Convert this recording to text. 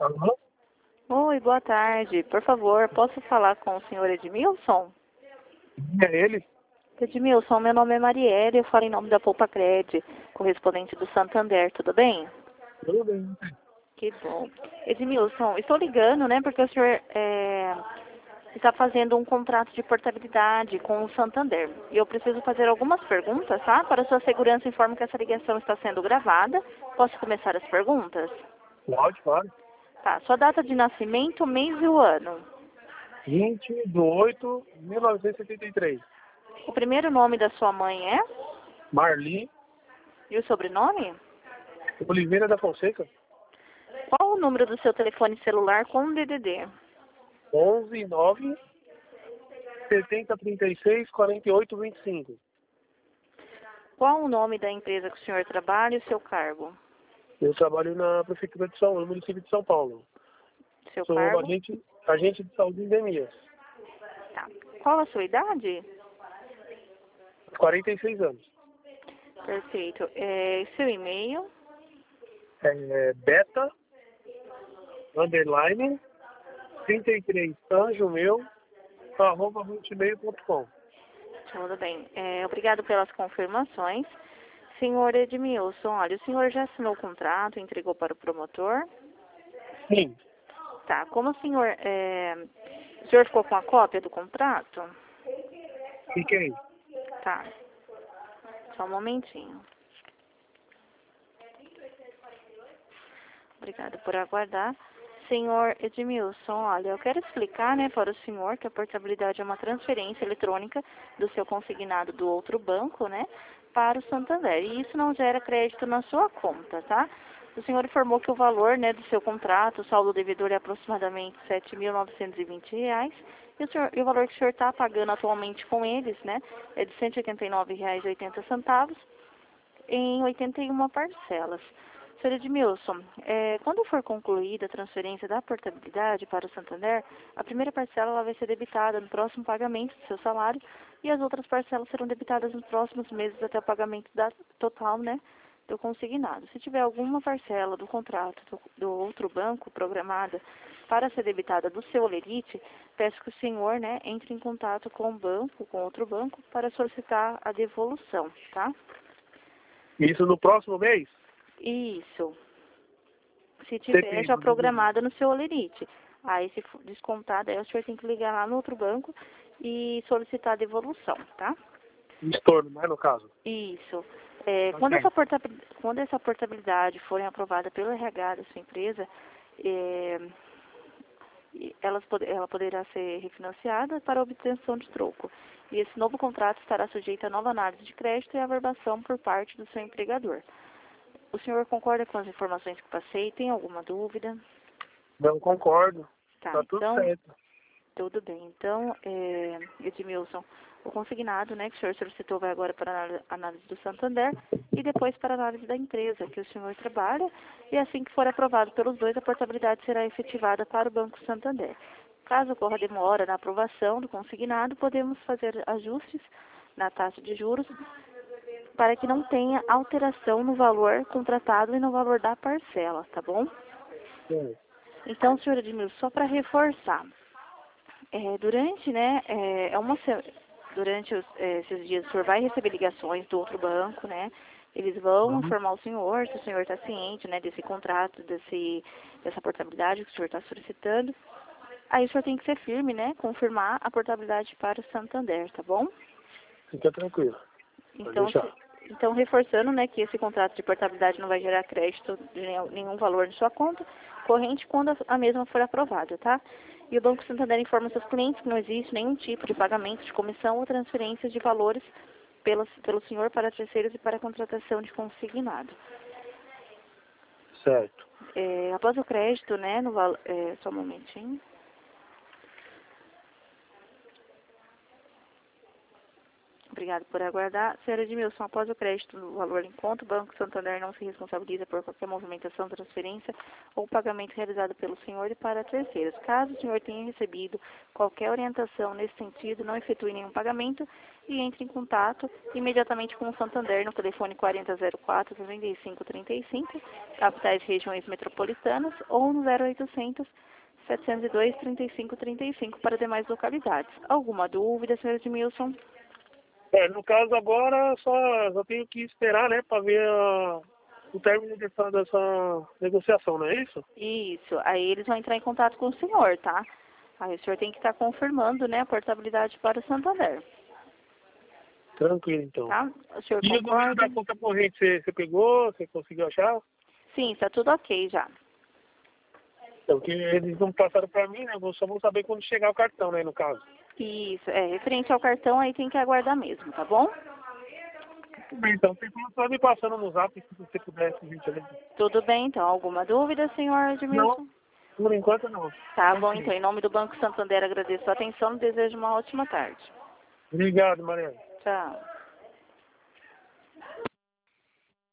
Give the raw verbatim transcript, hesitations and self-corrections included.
Alô? Oi, boa tarde. Por favor, posso falar com o senhor Edmilson? É ele? Edmilson, meu nome é Marielle, eu falo em nome da Poupa Cred, correspondente do Santander, tudo bem? Tudo bem. Que bom. Edmilson, estou ligando, né, porque o senhor é, está fazendo um contrato de portabilidade com o Santander. E eu preciso fazer algumas perguntas, tá? Para sua segurança, informo que essa ligação está sendo gravada. Posso começar as perguntas? Pode, claro. Tá, sua data de nascimento, mês e o ano. vinte de oito de mil novecentos e setenta e três. O primeiro nome da sua mãe é? Marli E o sobrenome? Oliveira da Fonseca. Qual o número do seu telefone celular com D D D? onze nove setenta trinta e seis quarenta e oito vinte e cinco. Qual o nome da empresa que o senhor trabalha e o seu cargo? Eu trabalho na Prefeitura de São, no município de São Paulo. Seu Sou cargo? agente, agente de saúde e endemias. Tá. Qual a sua idade? quarenta e seis anos. Perfeito. É, seu e-mail? É, beta, underline, trinta e três, anjo meu, arroba hotmail ponto com. Tudo bem. É, obrigado pelas confirmações. Senhor Edmilson, olha, o senhor já assinou o contrato, entregou para o promotor? Sim. Tá. Como o senhor... É, o senhor ficou com a cópia do contrato? Fiquei. Tá. Só um momentinho. Obrigada por aguardar. Senhor Edmilson, olha, eu quero explicar, né, para o senhor que a portabilidade é uma transferência eletrônica do seu consignado do outro banco, né, para o Santander. E isso não gera crédito na sua conta, tá? O senhor informou que o valor, né, do seu contrato, o saldo devedor é aproximadamente sete mil novecentos e vinte reais. E o, senhor, e o valor que o senhor está pagando atualmente com eles, né, é de cento e oitenta e nove reais e oitenta centavos em oitenta e uma parcelas. Senhor Edmilson, é, quando for concluída a transferência da portabilidade para o Santander, a primeira parcela ela vai ser debitada no próximo pagamento do seu salário e as outras parcelas serão debitadas nos próximos meses até o pagamento da, total, né, do consignado. Se tiver alguma parcela do contrato do, do outro banco programada para ser debitada do seu Olerite, peço que o senhor, né, entre em contato com o banco, com outro banco, para solicitar a devolução, tá? Isso no próximo mês? Isso. Se tiver Depende. já programada no seu Olerite. Aí, se for descontado, aí o senhor tem que ligar lá no outro banco e solicitar a devolução, tá? Estorno, né, no caso? Isso. É, Ok. quando, essa portabilidade, quando essa portabilidade for aprovada pelo R H da sua empresa, é, elas, ela poderá ser refinanciada para obtenção de troco. E esse novo contrato estará sujeito a nova análise de crédito e averbação por parte do seu empregador. O senhor concorda com as informações que passei? Tem alguma dúvida? Não concordo. Tá, Tá tudo então, certo. tudo bem. Então, é, Edmilson, o consignado, né, que o senhor solicitou vai agora para a análise do Santander e depois para a análise da empresa que o senhor trabalha. E assim que for aprovado pelos dois, a portabilidade será efetivada para o Banco Santander. Caso ocorra demora na aprovação do consignado, podemos fazer ajustes na taxa de juros para que não tenha alteração no valor contratado e no valor da parcela, tá bom? Sim. Então, senhor Edmilson, só para reforçar, é, durante, né, é, é uma, se- durante os, é, esses dias o senhor vai receber ligações do outro banco, né? Eles vão Uhum. informar o senhor, se o senhor está ciente, né, desse contrato, desse, dessa portabilidade que o senhor está solicitando. Aí o senhor tem que ser firme, né, confirmar a portabilidade para o Santander, tá bom? Fica tranquilo. Pode Então, deixar. se- então, reforçando, né, que esse contrato de portabilidade não vai gerar crédito de nenhum, nenhum valor na sua conta corrente quando a, a mesma for aprovada, tá? E o Banco Santander informa seus clientes que não existe nenhum tipo de pagamento de comissão ou transferências de valores pelos, pelo senhor para terceiros e para a contratação de consignado. Certo. É, após o crédito, né, no valor... É, só um momentinho. Obrigado por aguardar. Senhor Edmilson, após o crédito do valor em conta, o Banco Santander não se responsabiliza por qualquer movimentação, transferência ou pagamento realizado pelo senhor e para terceiros. Caso o senhor tenha recebido qualquer orientação nesse sentido, não efetue nenhum pagamento e entre em contato imediatamente com o Santander no telefone quarenta zero quatro, noventa e cinco trinta e cinco, capitais e regiões metropolitanas, ou no zero oitocentos, setecentos e dois, trinta e cinco trinta e cinco para demais localidades. Alguma dúvida, senhor Edmilson? É, no caso agora, só, só tenho que esperar, né, para ver a, o término dessa, dessa negociação, não é isso? Isso. Aí eles vão entrar em contato com o senhor, tá? Aí o senhor tem que estar confirmando, né, a portabilidade para o Santander. Tranquilo, então. Tá? O senhor E o número concorda? da conta corrente, você, você pegou? Você conseguiu achar? Sim, está tudo ok já. Então, que eles não passaram para mim, né? Eu só vou saber quando chegar o cartão, né, no caso. Isso, é, referente ao cartão aí tem que aguardar mesmo, tá bom? Tudo bem, então. Você pode me passando no zap, se você puder, por gentileza. Tudo bem, então. Alguma dúvida, senhor Edmilson? Não, por enquanto não. Tá bom, Tranquilo. então. Em nome do Banco Santander, agradeço a atenção e desejo uma ótima tarde. Obrigado, Mariana. Tchau.